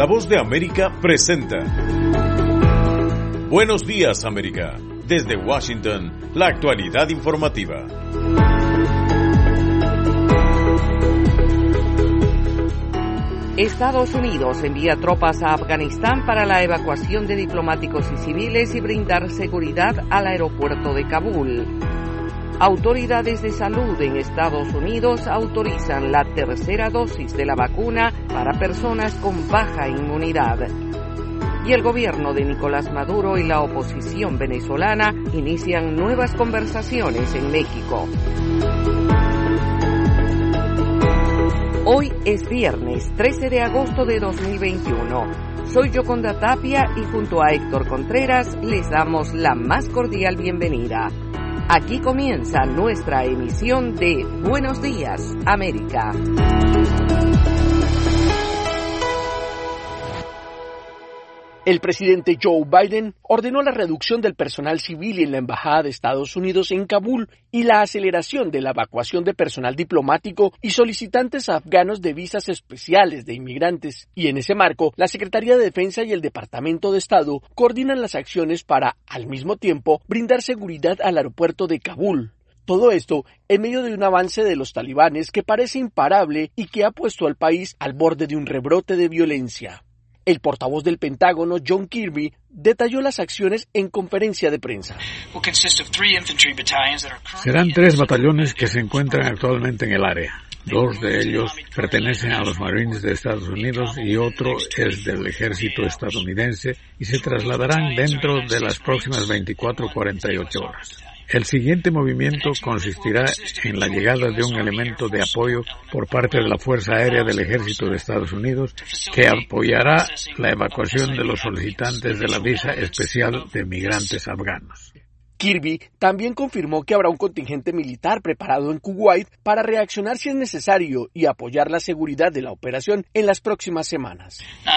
La Voz de América presenta Buenos Días, América. Desde Washington, la actualidad informativa. Estados Unidos envía tropas a Afganistán para la evacuación de diplomáticos y civiles y brindar seguridad al aeropuerto de Kabul. Autoridades de salud en Estados Unidos autorizan la tercera dosis de la vacuna para personas con baja inmunidad. Y el gobierno de Nicolás Maduro y la oposición venezolana inician nuevas conversaciones en México. Hoy es viernes 13 de agosto de 2021. Soy Yoconda Tapia y junto a Héctor Contreras les damos la más cordial bienvenida. Aquí comienza nuestra emisión de Buenos Días, América. El presidente Joe Biden ordenó la reducción del personal civil en la Embajada de Estados Unidos en Kabul y la aceleración de la evacuación de personal diplomático y solicitantes afganos de visas especiales de inmigrantes. Y en ese marco, la Secretaría de Defensa y el Departamento de Estado coordinan las acciones para, al mismo tiempo, brindar seguridad al aeropuerto de Kabul. Todo esto en medio de un avance de los talibanes que parece imparable y que ha puesto al país al borde de un rebrote de violencia. El portavoz del Pentágono, John Kirby, detalló las acciones en conferencia de prensa. Serán 3 batallones que se encuentran actualmente en el área. 2 de ellos pertenecen a los Marines de Estados Unidos y otro es del ejército estadounidense y se trasladarán dentro de las próximas 24 o 48 horas. El siguiente movimiento consistirá en la llegada de un elemento de apoyo por parte de la Fuerza Aérea del Ejército de Estados Unidos que apoyará la evacuación de los solicitantes de la visa especial de migrantes afganos. Kirby también confirmó que habrá un contingente militar preparado en Kuwait para reaccionar si es necesario y apoyar la seguridad de la operación en las próximas semanas.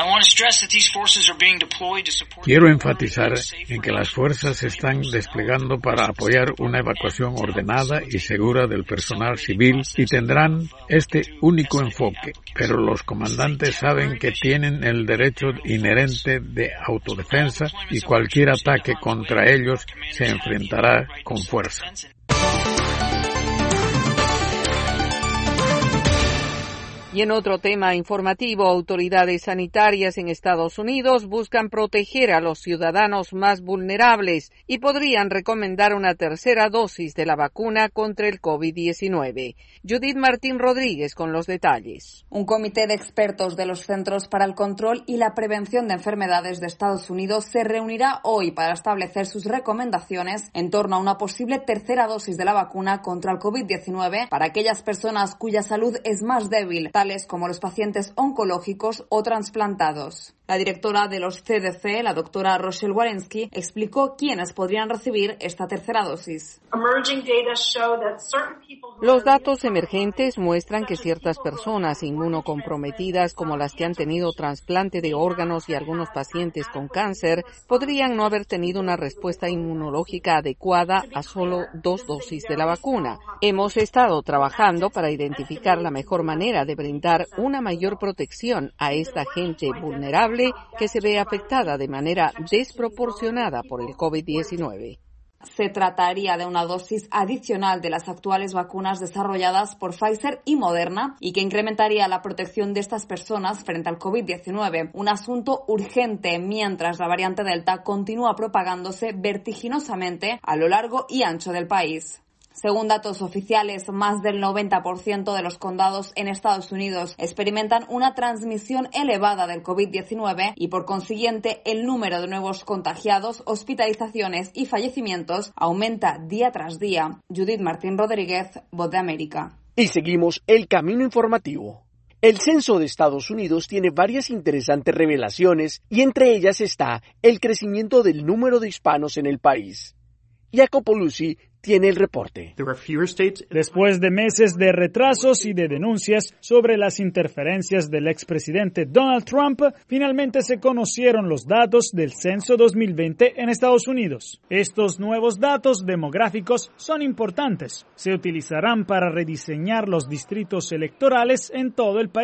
Quiero enfatizar en que las fuerzas se están desplegando para apoyar una evacuación ordenada y segura del personal civil y tendrán este único enfoque, pero los comandantes saben que tienen el derecho inherente de autodefensa y cualquier ataque contra ellos se enfrentará con fuerza. Y en otro tema informativo, autoridades sanitarias en Estados Unidos buscan proteger a los ciudadanos más vulnerables y podrían recomendar una tercera dosis de la vacuna contra el COVID-19. Judith Martín Rodríguez con los detalles. Un comité de expertos de los Centros para el Control y la Prevención de Enfermedades de Estados Unidos se reunirá hoy para establecer sus recomendaciones en torno a una posible tercera dosis de la vacuna contra el COVID-19 para aquellas personas cuya salud es más débil, tales como los pacientes oncológicos o trasplantados. La directora de los CDC, la doctora Rochelle Walensky, explicó quiénes podrían recibir esta tercera dosis. Los datos emergentes muestran que ciertas personas inmunocomprometidas, como las que han tenido trasplante de órganos y algunos pacientes con cáncer, podrían no haber tenido una respuesta inmunológica adecuada a solo 2 dosis de la vacuna. Hemos estado trabajando para identificar la mejor manera de brindar una mayor protección a esta gente vulnerable que se ve afectada de manera desproporcionada por el COVID-19. Se trataría de una dosis adicional de las actuales vacunas desarrolladas por Pfizer y Moderna y que incrementaría la protección de estas personas frente al COVID-19, un asunto urgente mientras la variante Delta continúa propagándose vertiginosamente a lo largo y ancho del país. Según datos oficiales, más del 90% de los condados en Estados Unidos experimentan una transmisión elevada del COVID-19 y, por consiguiente, el número de nuevos contagiados, hospitalizaciones y fallecimientos aumenta día tras día. Judith Martín Rodríguez, Voz de América. Y seguimos el camino informativo. El censo de Estados Unidos tiene varias interesantes revelaciones y entre ellas está el crecimiento del número de hispanos en el país. Jacopo Luzzi tiene el reporte. Después de meses de retrasos y de denuncias sobre las interferencias del expresidente Donald Trump, finalmente se conocieron los datos del censo 2020 en Estados Unidos. Estos nuevos datos demográficos son importantes. Se utilizarán para rediseñar los distritos electorales en todo el país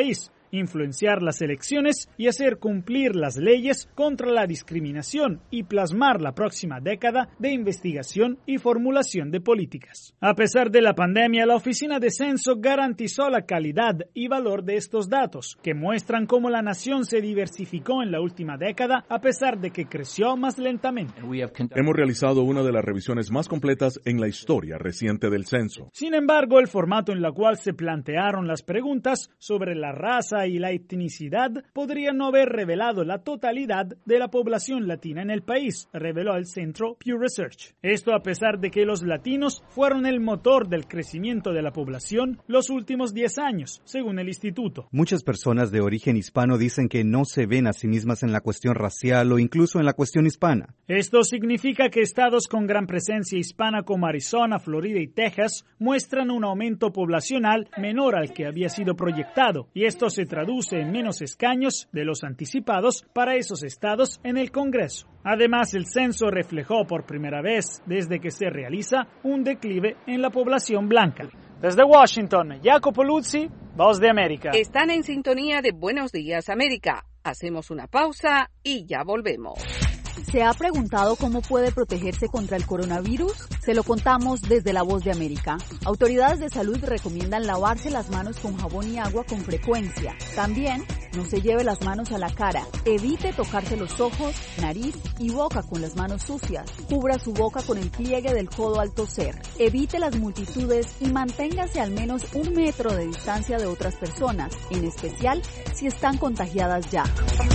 influenciar las elecciones y hacer cumplir las leyes contra la discriminación y plasmar la próxima década de investigación y formulación de políticas. A pesar de la pandemia, la Oficina de Censo garantizó la calidad y valor de estos datos, que muestran cómo la nación se diversificó en la última década a pesar de que creció más lentamente. Hemos realizado una de las revisiones más completas en la historia reciente del censo. Sin embargo, el formato en el cual se plantearon las preguntas sobre la raza y la etnicidad podría no haber revelado la totalidad de la población latina en el país, reveló el centro Pew Research. Esto a pesar de que los latinos fueron el motor del crecimiento de la población los últimos 10 años, según el instituto. Muchas personas de origen hispano dicen que no se ven a sí mismas en la cuestión racial o incluso en la cuestión hispana. Esto significa que estados con gran presencia hispana como Arizona, Florida y Texas muestran un aumento poblacional menor al que había sido proyectado, y esto se traduce en menos escaños de los anticipados para esos estados en el Congreso. Además, el censo reflejó por primera vez desde que se realiza un declive en la población blanca. Desde Washington, Jacopo Luzzi, Voz de América. Están en sintonía de Buenos Días, América. Hacemos una pausa y ya volvemos. ¿Se ha preguntado cómo puede protegerse contra el coronavirus? Se lo contamos desde La Voz de América. Autoridades de salud recomiendan lavarse las manos con jabón y agua con frecuencia. También, no se lleve las manos a la cara. Evite tocarse los ojos, nariz y boca con las manos sucias. Cubra su boca con el pliegue del codo al toser. Evite las multitudes y manténgase al menos 1 metro de distancia de otras personas, en especial si están contagiadas ya.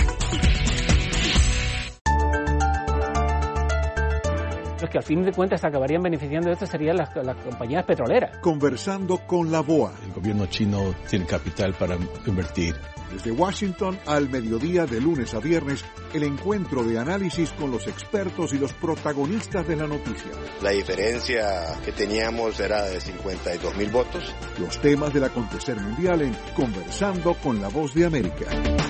Los que al fin de cuentas acabarían beneficiando de esto serían las compañías petroleras. Conversando con la BOA. El gobierno chino tiene capital para invertir. Desde Washington al mediodía de lunes a viernes, el encuentro de análisis con los expertos y los protagonistas de la noticia. La diferencia que teníamos era de 52,000 votos. Los temas del acontecer mundial en Conversando con la Voz de América.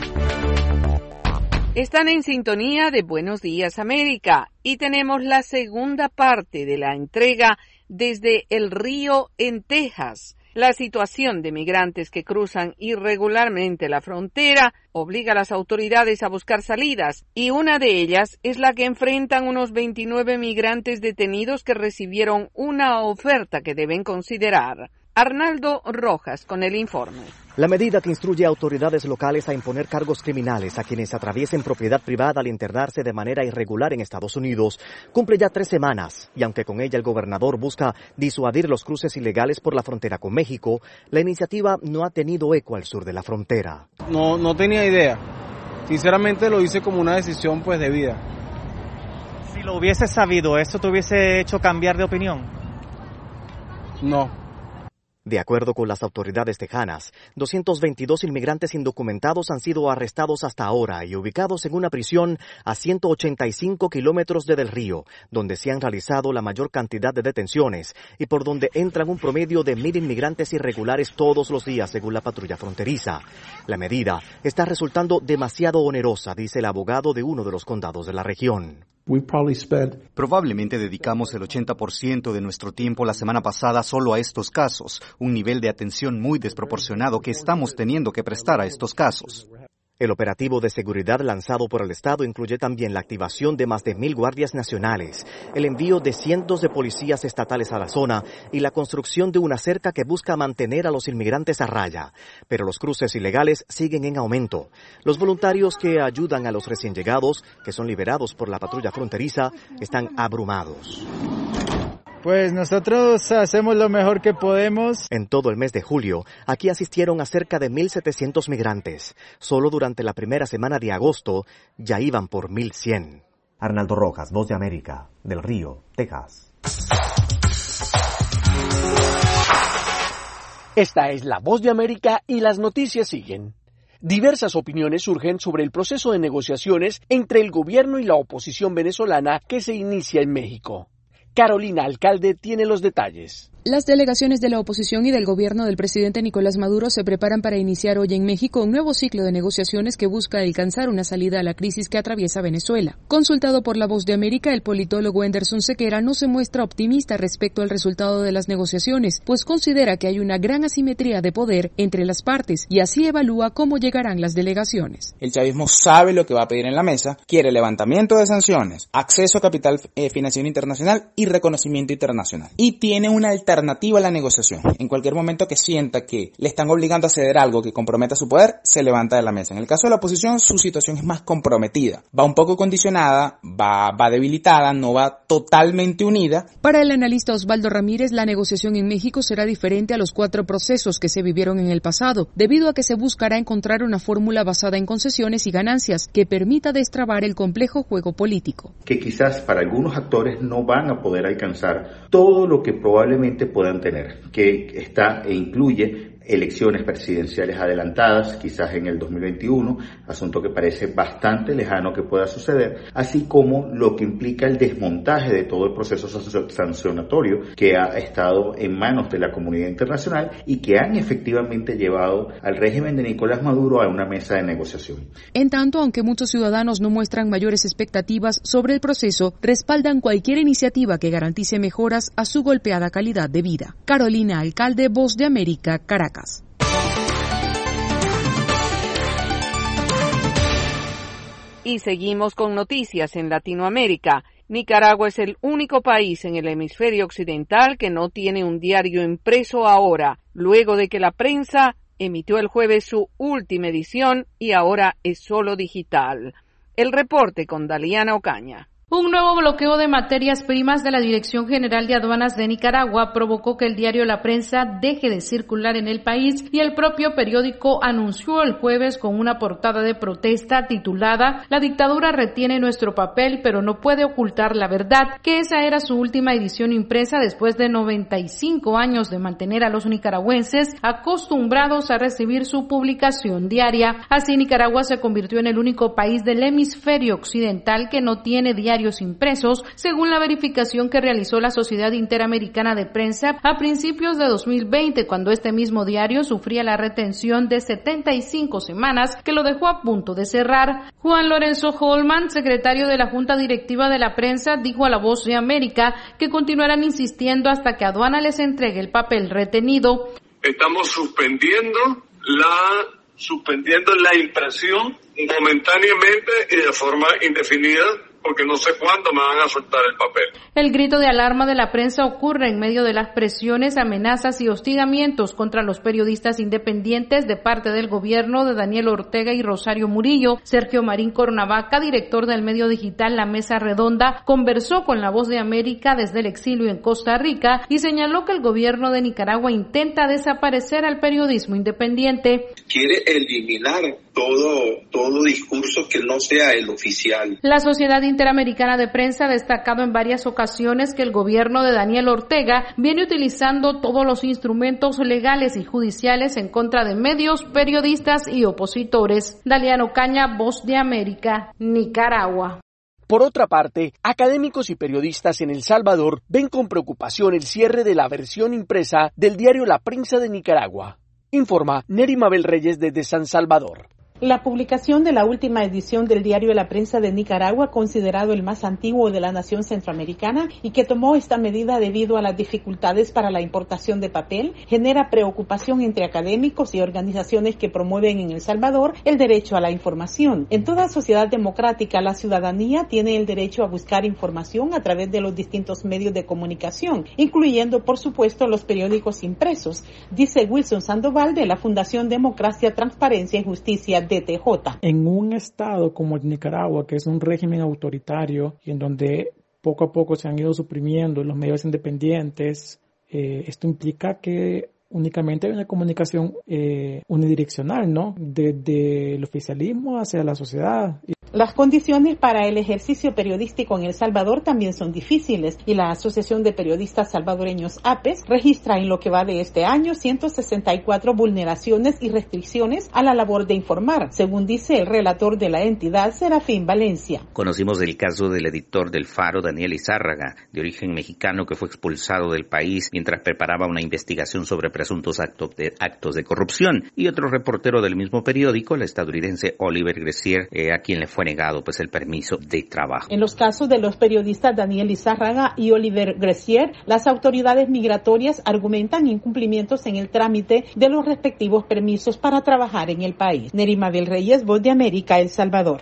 Están en sintonía de Buenos Días, América, y tenemos la segunda parte de la entrega desde El Río, en Texas. La situación de migrantes que cruzan irregularmente la frontera obliga a las autoridades a buscar salidas, y una de ellas es la que enfrentan unos 29 migrantes detenidos que recibieron una oferta que deben considerar. Arnaldo Rojas con el informe. La medida que instruye a autoridades locales a imponer cargos criminales a quienes atraviesen propiedad privada al internarse de manera irregular en Estados Unidos cumple ya 3 semanas, y aunque con ella el gobernador busca disuadir los cruces ilegales por la frontera con México, la iniciativa no ha tenido eco al sur de la frontera. No tenía idea. Sinceramente lo hice como una decisión de vida. Si lo hubieses sabido, ¿esto te hubiese hecho cambiar de opinión? No. De acuerdo con las autoridades tejanas, 222 inmigrantes indocumentados han sido arrestados hasta ahora y ubicados en una prisión a 185 kilómetros de Del Río, donde se han realizado la mayor cantidad de detenciones y por donde entran un promedio de 1,000 inmigrantes irregulares todos los días, según la patrulla fronteriza. La medida está resultando demasiado onerosa, dice el abogado de uno de los condados de la región. Probablemente dedicamos el 80% de nuestro tiempo la semana pasada solo a estos casos, un nivel de atención muy desproporcionado que estamos teniendo que prestar a estos casos. El operativo de seguridad lanzado por el Estado incluye también la activación de más de 1,000 guardias nacionales, el envío de cientos de policías estatales a la zona y la construcción de una cerca que busca mantener a los inmigrantes a raya. Pero los cruces ilegales siguen en aumento. Los voluntarios que ayudan a los recién llegados, que son liberados por la patrulla fronteriza, están abrumados. Pues nosotros hacemos lo mejor que podemos. En todo el mes de julio, aquí asistieron a cerca de 1,700 migrantes. Solo durante la primera semana de agosto ya iban por 1,100. Arnaldo Rojas, Voz de América, Del Río, Texas. Esta es La Voz de América y las noticias siguen. Diversas opiniones surgen sobre el proceso de negociaciones entre el gobierno y la oposición venezolana que se inicia en México. Carolina Alcalde tiene los detalles. Las delegaciones de la oposición y del gobierno del presidente Nicolás Maduro se preparan para iniciar hoy en México un nuevo ciclo de negociaciones que busca alcanzar una salida a la crisis que atraviesa Venezuela. Consultado por La Voz de América, el politólogo Anderson Sequera no se muestra optimista respecto al resultado de las negociaciones, pues considera que hay una gran asimetría de poder entre las partes y así evalúa cómo llegarán las delegaciones. El chavismo sabe lo que va a pedir en la mesa, quiere levantamiento de sanciones, acceso a capital financiero internacional y reconocimiento internacional. Y tiene una alternativa a la negociación. En cualquier momento que sienta que le están obligando a ceder algo que comprometa su poder, se levanta de la mesa. En el caso de la oposición, su situación es más comprometida. Va un poco condicionada, va debilitada, no va totalmente unida. Para el analista Osvaldo Ramírez, la negociación en México será diferente a los 4 procesos que se vivieron en el pasado, debido a que se buscará encontrar una fórmula basada en concesiones y ganancias que permita destrabar el complejo juego político. Que quizás para algunos actores no van a poder alcanzar todo lo que probablemente puedan tener, que está e incluye elecciones presidenciales adelantadas, quizás en el 2021, asunto que parece bastante lejano que pueda suceder, así como lo que implica el desmontaje de todo el proceso sancionatorio que ha estado en manos de la comunidad internacional y que han efectivamente llevado al régimen de Nicolás Maduro a una mesa de negociación. En tanto, aunque muchos ciudadanos no muestran mayores expectativas sobre el proceso, respaldan cualquier iniciativa que garantice mejoras a su golpeada calidad de vida. Carolina Alcalde, Voz de América, Caracas. Y seguimos con noticias en Latinoamérica. Nicaragua es el único país en el hemisferio occidental que no tiene un diario impreso ahora, luego de que la prensa emitió el jueves su última edición y ahora es solo digital. El reporte con Daliana Ocaña. Un nuevo bloqueo de materias primas de la Dirección General de Aduanas de Nicaragua provocó que el diario La Prensa deje de circular en el país y el propio periódico anunció el jueves con una portada de protesta titulada «La dictadura retiene nuestro papel pero no puede ocultar la verdad», que esa era su última edición impresa después de 95 años de mantener a los nicaragüenses acostumbrados a recibir su publicación diaria. Así, Nicaragua se convirtió en el único país del hemisferio occidental que no tiene diario impresos, según la verificación que realizó la Sociedad Interamericana de Prensa a principios de 2020, cuando este mismo diario sufría la retención de 75 semanas que lo dejó a punto de cerrar. Juan Lorenzo Holman, secretario de la Junta Directiva de la Prensa, dijo a La Voz de América que continuarán insistiendo hasta que Aduana les entregue el papel retenido. Estamos suspendiendo la impresión momentáneamente y de forma indefinida, porque no sé cuándo me van a soltar el papel. El grito de alarma de la prensa ocurre en medio de las presiones, amenazas y hostigamientos contra los periodistas independientes de parte del gobierno de Daniel Ortega y Rosario Murillo. Sergio Marín Cornavaca, director del medio digital La Mesa Redonda, conversó con La Voz de América desde el exilio en Costa Rica y señaló que el gobierno de Nicaragua intenta desaparecer al periodismo independiente. Quiere eliminar todo discurso que no sea el oficial. La Sociedad Interamericana de Prensa ha destacado en varias ocasiones que el gobierno de Daniel Ortega viene utilizando todos los instrumentos legales y judiciales en contra de medios, periodistas y opositores. Daliana Ocaña, Voz de América, Nicaragua. Por otra parte, académicos y periodistas en El Salvador ven con preocupación el cierre de la versión impresa del diario La Prensa de Nicaragua. Informa Neri Mabel Reyes desde San Salvador. La publicación de la última edición del diario La Prensa de Nicaragua, considerado el más antiguo de la nación centroamericana y que tomó esta medida debido a las dificultades para la importación de papel, genera preocupación entre académicos y organizaciones que promueven en El Salvador el derecho a la información. En toda sociedad democrática, la ciudadanía tiene el derecho a buscar información a través de los distintos medios de comunicación, incluyendo, por supuesto, los periódicos impresos, dice Wilson Sandoval de la Fundación Democracia, Transparencia y Justicia DTJ. En un estado como Nicaragua, que es un régimen autoritario y en donde poco a poco se han ido suprimiendo los medios independientes, esto implica que únicamente hay una comunicación unidireccional, ¿no? Desde el oficialismo hacia la sociedad. Las condiciones para el ejercicio periodístico en El Salvador también son difíciles y la Asociación de Periodistas Salvadoreños APES registra en lo que va de este año 164 vulneraciones y restricciones a la labor de informar, según dice el relator de la entidad, Serafín Valencia. Conocimos el caso del editor del Faro, Daniel Izárraga, de origen mexicano, que fue expulsado del país mientras preparaba una investigación sobre presuntos actos de corrupción, y otro reportero del mismo periódico, el estadounidense Oliver Gressier, a quien le fue negado el permiso de trabajo. En los casos de los periodistas Daniel Izárraga y Oliver Gressier, las autoridades migratorias argumentan incumplimientos en el trámite de los respectivos permisos para trabajar en el país. Nerima del Reyes, Voz de América, El Salvador.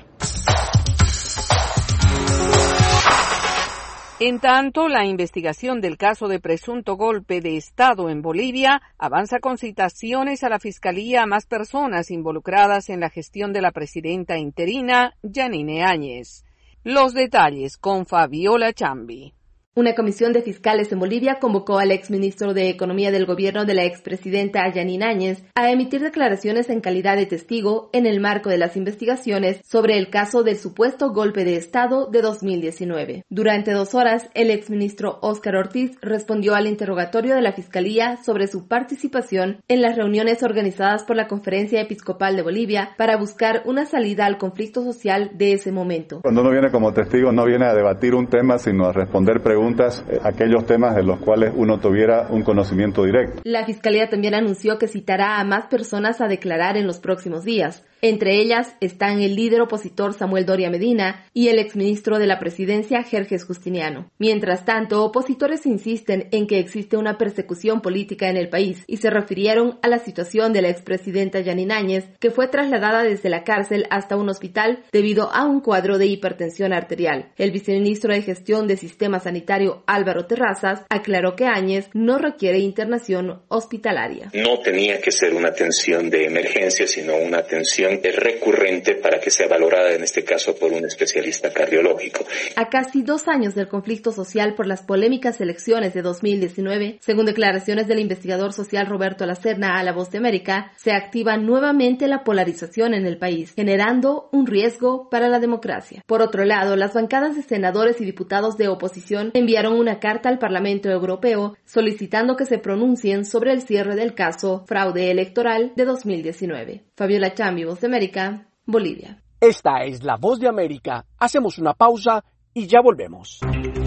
En tanto, la investigación del caso de presunto golpe de Estado en Bolivia avanza con citaciones a la Fiscalía a más personas involucradas en la gestión de la presidenta interina, Yanine Áñez. Los detalles con Fabiola Chambi. Una comisión de fiscales en Bolivia convocó al exministro de Economía del gobierno de la expresidenta Yanine Áñez a emitir declaraciones en calidad de testigo en el marco de las investigaciones sobre el caso del supuesto golpe de Estado de 2019. Durante 2 horas, el exministro Óscar Ortiz respondió al interrogatorio de la Fiscalía sobre su participación en las reuniones organizadas por la Conferencia Episcopal de Bolivia para buscar una salida al conflicto social de ese momento. Cuando uno viene como testigo no viene a debatir un tema, sino a responder preguntas, aquellos temas de los cuales uno tuviera un conocimiento directo. La Fiscalía también anunció que citará a más personas a declarar en los próximos días. Entre ellas están el líder opositor Samuel Doria Medina y el exministro de la Presidencia Jerjes Justiniano. Mientras tanto, opositores insisten en que existe una persecución política en el país y se refirieron a la situación de la expresidenta Yanine Áñez, que fue trasladada desde la cárcel hasta un hospital debido a un cuadro de hipertensión arterial. El viceministro de Gestión de Sistema Sanitario Álvaro Terrazas aclaró que Áñez no requiere internación hospitalaria. No tenía que ser una atención de emergencia, sino una atención recurrente para que sea valorada en este caso por un especialista cardiológico. A casi 2 años del conflicto social por las polémicas elecciones de 2019, según declaraciones del investigador social Roberto Lacerna a La Voz de América, se activa nuevamente la polarización en el país, generando un riesgo para la democracia. Por otro lado, las bancadas de senadores y diputados de oposición enviaron una carta al Parlamento Europeo solicitando que se pronuncien sobre el cierre del caso fraude electoral de 2019. Fabiola Chambi, Voz de América, Bolivia. Esta es La Voz de América. Hacemos una pausa y ya volvemos.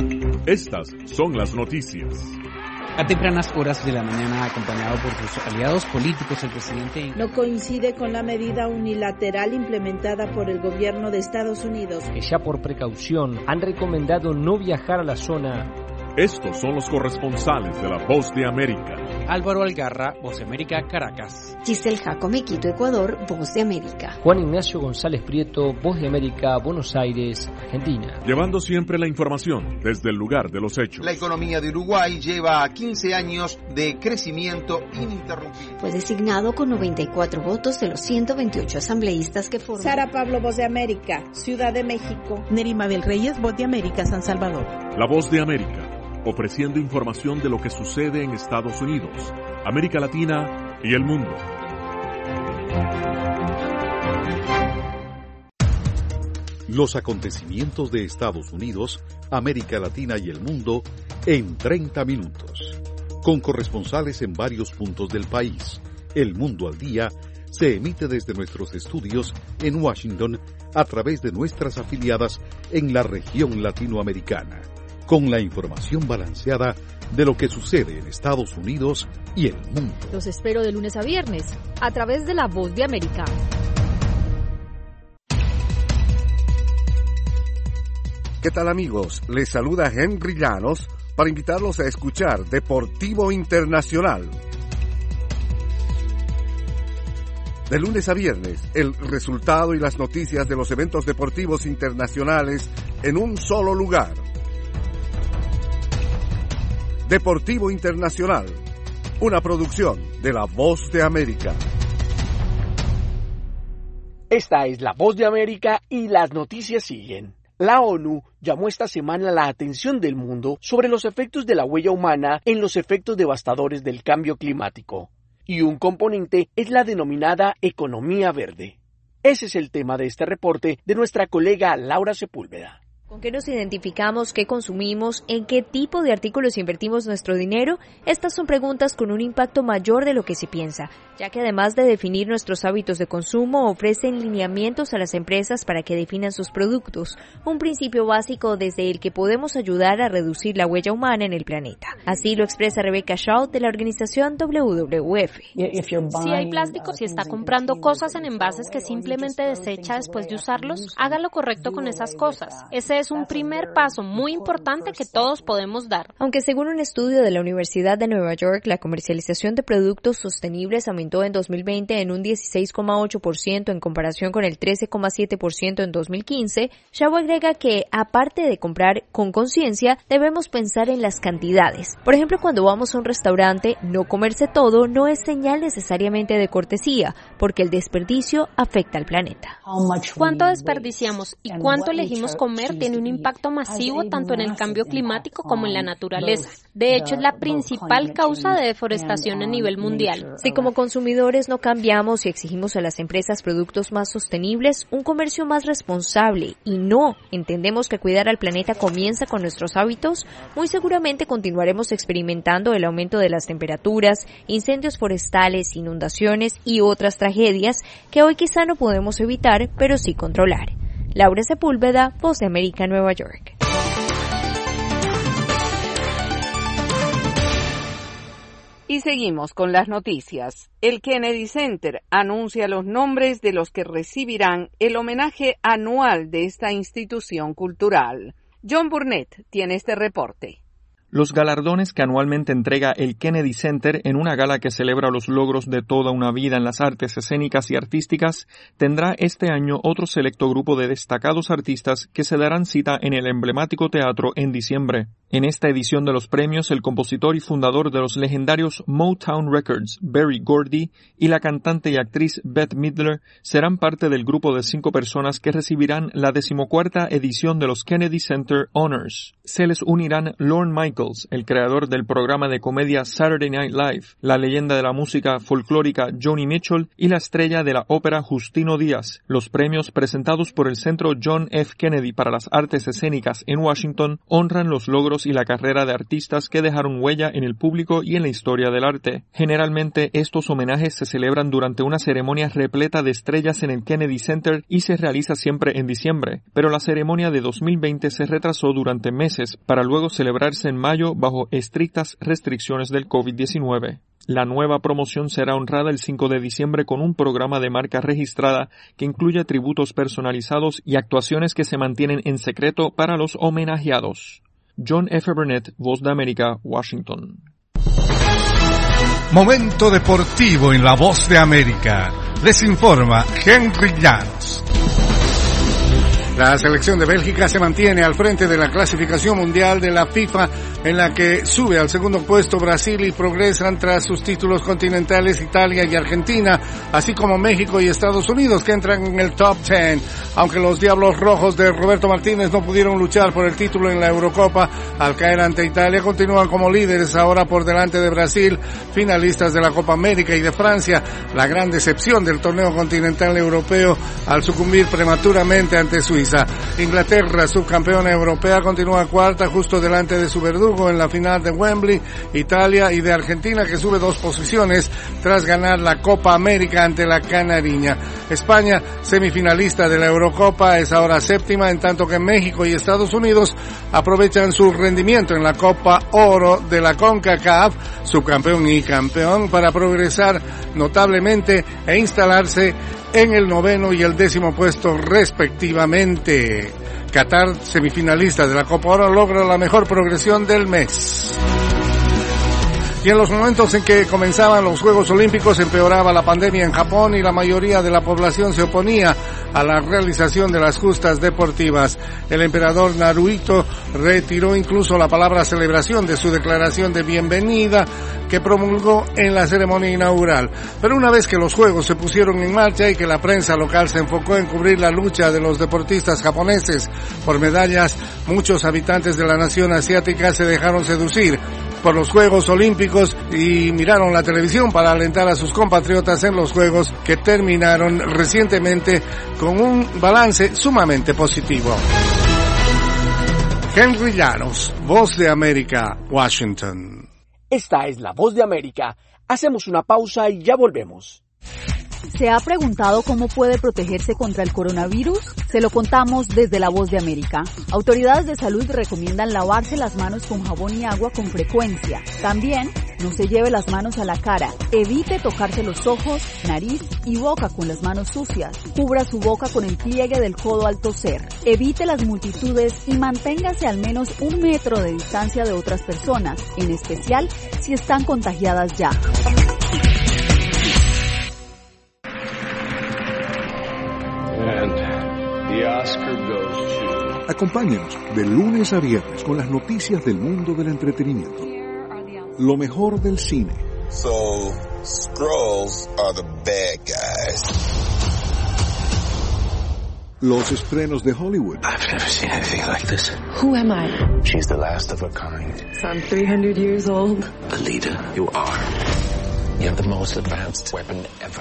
Estas son las noticias. A tempranas horas de la mañana, acompañado por sus aliados políticos, el presidente no coincide con la medida unilateral implementada por el gobierno de Estados Unidos, que ya por precaución han recomendado no viajar a la zona. Estos son los corresponsales de La Voz de América. Álvaro Algarra, Voz de América, Caracas. Giselle Jacome, Quito, Ecuador, Voz de América. Juan Ignacio González Prieto, Voz de América, Buenos Aires, Argentina. Llevando siempre la información desde el lugar de los hechos. La economía de Uruguay lleva 15 años de crecimiento ininterrumpido. Fue designado con 94 votos de los 128 asambleístas que forman. Sara Pablo, Voz de América, Ciudad de México. Nerima del Reyes, Voz de América, San Salvador. La Voz de América, ofreciendo información de lo que sucede en Estados Unidos, América Latina y el mundo. Los acontecimientos de Estados Unidos, América Latina y el mundo en 30 minutos. Con corresponsales en varios puntos del país. El Mundo al Día se emite desde nuestros estudios en Washington a través de nuestras afiliadas en la región latinoamericana, con la información balanceada de lo que sucede en Estados Unidos y el mundo. Los espero de lunes a viernes, a través de La Voz de América. ¿Qué tal, amigos? Les saluda Henry Llanos para invitarlos a escuchar Deportivo Internacional. De lunes a viernes, el resultado y las noticias de los eventos deportivos internacionales en un solo lugar. Deportivo Internacional, una producción de La Voz de América. Esta es La Voz de América y las noticias siguen. La ONU llamó esta semana la atención del mundo sobre los efectos de la huella humana en los efectos devastadores del cambio climático. Y un componente es la denominada economía verde. Ese es el tema de este reporte de nuestra colega Laura Sepúlveda. ¿Con qué nos identificamos, qué consumimos, en qué tipo de artículos invertimos nuestro dinero? Estas son preguntas con un impacto mayor de lo que se piensa, ya que además de definir nuestros hábitos de consumo, ofrecen lineamientos a las empresas para que definan sus productos, un principio básico desde el que podemos ayudar a reducir la huella humana en el planeta. Así lo expresa Rebecca Shaw de la organización WWF. Si hay plástico, si está comprando cosas en envases que simplemente desecha después de usarlos, haga lo correcto con esas cosas. Ese es un primer paso muy importante que todos podemos dar. Aunque según un estudio de la Universidad de Nueva York, la comercialización de productos sostenibles aumentó en 2020 en un 16,8% en comparación con el 13,7% en 2015, Shaw agrega que, aparte de comprar con conciencia, debemos pensar en las cantidades. Por ejemplo, cuando vamos a un restaurante, no comerse todo no es señal necesariamente de cortesía, porque el desperdicio afecta al planeta. ¿Cuánto desperdiciamos y cuánto elegimos comer tiene un impacto masivo tanto en el cambio climático como en la naturaleza? De hecho, es la principal causa de deforestación a nivel mundial. Si como consumidores no cambiamos y exigimos a las empresas productos más sostenibles, un comercio más responsable y no entendemos que cuidar al planeta comienza con nuestros hábitos, muy seguramente continuaremos experimentando el aumento de las temperaturas, incendios forestales, inundaciones y otras tragedias que hoy quizá no podemos evitar, pero sí controlar. Laura Sepúlveda, Voz de América, Nueva York. Y seguimos con las noticias. El Kennedy Center anuncia los nombres de los que recibirán el homenaje anual de esta institución cultural. John Burnett tiene este reporte. Los galardones que anualmente entrega el Kennedy Center en una gala que celebra los logros de toda una vida en las artes escénicas y artísticas, tendrá este año otro selecto grupo de destacados artistas que se darán cita en el emblemático teatro en diciembre. En esta edición de los premios, el compositor y fundador de los legendarios Motown Records, Berry Gordy, y la cantante y actriz Bette Midler serán parte del grupo de 5 personas que recibirán la 14ª edición de los Kennedy Center Honors. Se les unirán Lorne Michaels, el creador del programa de comedia Saturday Night Live, la leyenda de la música folclórica Joni Mitchell y la estrella de la ópera Justino Díaz. Los premios presentados por el Centro John F. Kennedy para las Artes Escénicas en Washington honran los logros y la carrera de artistas que dejaron huella en el público y en la historia del arte. Generalmente, estos homenajes se celebran durante una ceremonia repleta de estrellas en el Kennedy Center y se realiza siempre en diciembre, pero la ceremonia de 2020 se retrasó durante meses para luego celebrarse en mayo bajo estrictas restricciones del COVID-19. La nueva promoción será honrada el 5 de diciembre con un programa de marca registrada que incluye tributos personalizados y actuaciones que se mantienen en secreto para los homenajeados. John F. Burnett, Voz de América, Washington. Momento deportivo en la Voz de América. Les informa Henry Llanos. La selección de Bélgica se mantiene al frente de la clasificación mundial de la FIFA, en la que sube al segundo puesto Brasil y progresan tras sus títulos continentales Italia y Argentina, así como México y Estados Unidos, que entran en el top 10. Aunque los Diablos Rojos de Roberto Martínez no pudieron luchar por el título en la Eurocopa al caer ante Italia, continúan como líderes ahora por delante de Brasil, finalistas de la Copa América, y de Francia, la gran decepción del torneo continental europeo al sucumbir prematuramente ante Suiza. Inglaterra, subcampeona europea, continúa cuarta justo delante de su verdugo en la final de Wembley. Italia, y de Argentina, que sube 2 posiciones tras ganar la Copa América ante la Canariña. España, semifinalista de la Eurocopa, es ahora séptima, en tanto que México y Estados Unidos aprovechan su rendimiento en la Copa Oro de la CONCACAF, subcampeón y campeón, para progresar notablemente e instalarse en el 9º y el 10º puesto respectivamente. Qatar, semifinalista de la Copa Oro, logra la mejor progresión del mes. Y en los momentos en que comenzaban los Juegos Olímpicos empeoraba la pandemia en Japón y la mayoría de la población se oponía a la realización de las justas deportivas. El emperador Naruhito retiró incluso la palabra celebración de su declaración de bienvenida que promulgó en la ceremonia inaugural. Pero una vez que los Juegos se pusieron en marcha y que la prensa local se enfocó en cubrir la lucha de los deportistas japoneses por medallas, muchos habitantes de la nación asiática se dejaron seducir por los Juegos Olímpicos y miraron la televisión para alentar a sus compatriotas en los Juegos que terminaron recientemente con un balance sumamente positivo. Henry Llanos, Voz de América, Washington. Esta es la Voz de América. Hacemos una pausa y ya volvemos. ¿Se ha preguntado cómo puede protegerse contra el coronavirus? Se lo contamos desde La Voz de América. Autoridades de salud recomiendan lavarse las manos con jabón y agua con frecuencia. También, no se lleve las manos a la cara. Evite tocarse los ojos, nariz y boca con las manos sucias. Cubra su boca con el pliegue del codo al toser. Evite las multitudes y manténgase al menos 1 metro de distancia de otras personas, en especial si están contagiadas ya. Acompáñenos de lunes a viernes con las noticias del mundo del entretenimiento. Lo mejor del cine. So, Skrulls are the bad guys. Los estrenos de Hollywood. I've never seen anything like this. Who am I? She's the last of her kind. So I'm 300 years old. The leader you are. You have the most advanced weapon ever.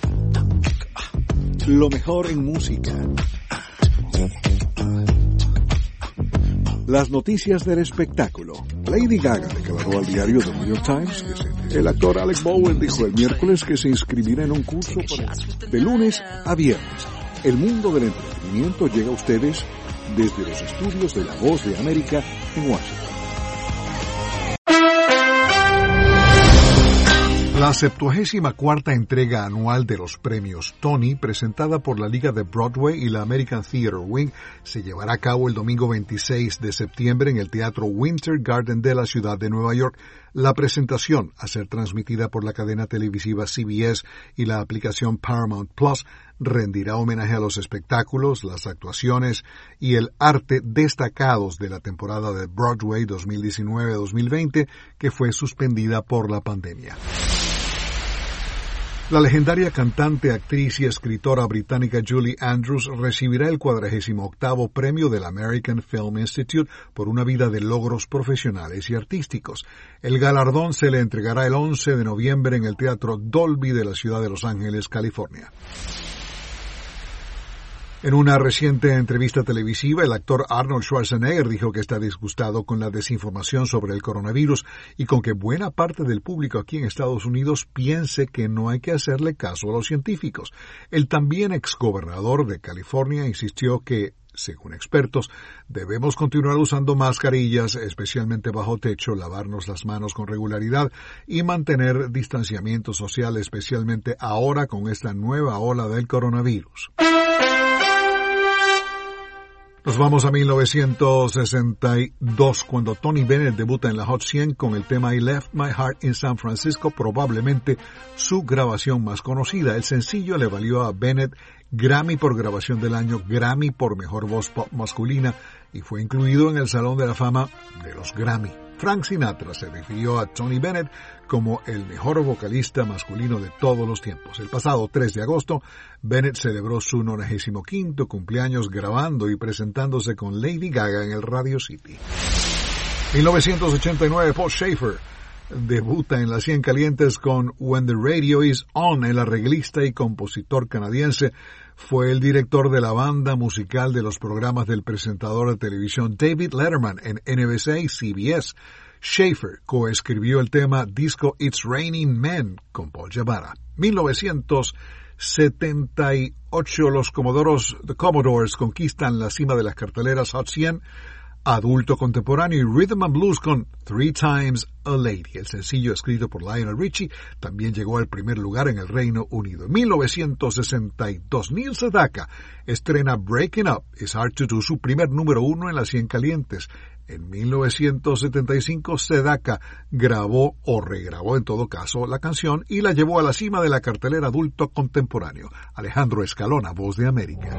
Lo mejor en música. Las noticias del espectáculo. Lady Gaga declaró al diario The New York Times que el actor Alec Baldwin dijo el miércoles que se inscribirá en un curso de lunes a viernes. El mundo del entretenimiento llega a ustedes desde los estudios de La Voz de América en Washington. La 74ª entrega anual de los premios Tony, presentada por la Liga de Broadway y la American Theatre Wing, se llevará a cabo el domingo 26 de septiembre en el Teatro Winter Garden de la ciudad de Nueva York. La presentación, a ser transmitida por la cadena televisiva CBS y la aplicación Paramount Plus, rendirá homenaje a los espectáculos, las actuaciones y el arte destacados de la temporada de Broadway 2019-2020, que fue suspendida por la pandemia. La legendaria cantante, actriz y escritora británica Julie Andrews recibirá el 48º premio del American Film Institute por una vida de logros profesionales y artísticos. El galardón se le entregará el 11 de noviembre en el Teatro Dolby de la ciudad de Los Ángeles, California. En una reciente entrevista televisiva, el actor Arnold Schwarzenegger dijo que está disgustado con la desinformación sobre el coronavirus y con que buena parte del público aquí en Estados Unidos piense que no hay que hacerle caso a los científicos. El también exgobernador de California insistió que, según expertos, debemos continuar usando mascarillas, especialmente bajo techo, lavarnos las manos con regularidad y mantener distanciamiento social, especialmente ahora con esta nueva ola del coronavirus. Nos vamos a 1962, cuando Tony Bennett debuta en la Hot 100 con el tema I Left My Heart in San Francisco, probablemente su grabación más conocida. El sencillo le valió a Bennett Grammy por grabación del año, Grammy por mejor voz pop masculina y fue incluido en el Salón de la Fama de los Grammy. Frank Sinatra se refirió a Tony Bennett como el mejor vocalista masculino de todos los tiempos. El pasado 3 de agosto, Bennett celebró su 95º cumpleaños grabando y presentándose con Lady Gaga en el Radio City. 1989, Paul Schaefer debuta en las 100 calientes con When the Radio is On. El arreglista y compositor canadiense fue el director de la banda musical de los programas del presentador de televisión David Letterman en NBC y CBS. Schaefer coescribió el tema Disco It's Raining Men con Paul Jabara. 1978, los The Commodores conquistan la cima de las carteleras Hot 100, adulto contemporáneo y Rhythm and Blues con Three Times a Lady. El sencillo escrito por Lionel Richie también llegó al primer lugar en el Reino Unido. En 1962, Neil Sedaka estrena Breaking Up Is Hard to Do, su primer número 1 en las 100 calientes. En 1975, Sedaka grabó o regrabó en todo caso la canción y la llevó a la cima de la cartelera adulto contemporáneo. Alejandro Escalona, Voz de América.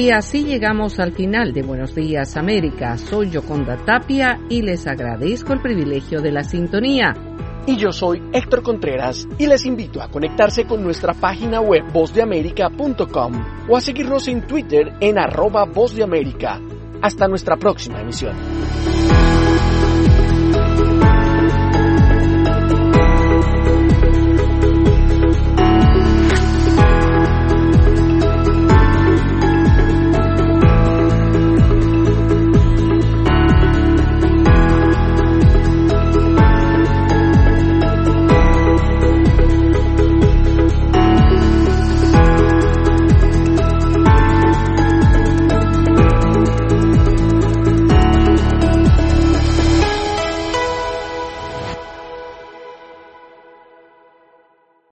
Y así llegamos al final de Buenos Días América. Soy Yoconda Tapia y les agradezco el privilegio de la sintonía. Y yo soy Héctor Contreras y les invito a conectarse con nuestra página web vozdeamerica.com o a seguirnos en Twitter en @vozdeamerica. Hasta nuestra próxima emisión.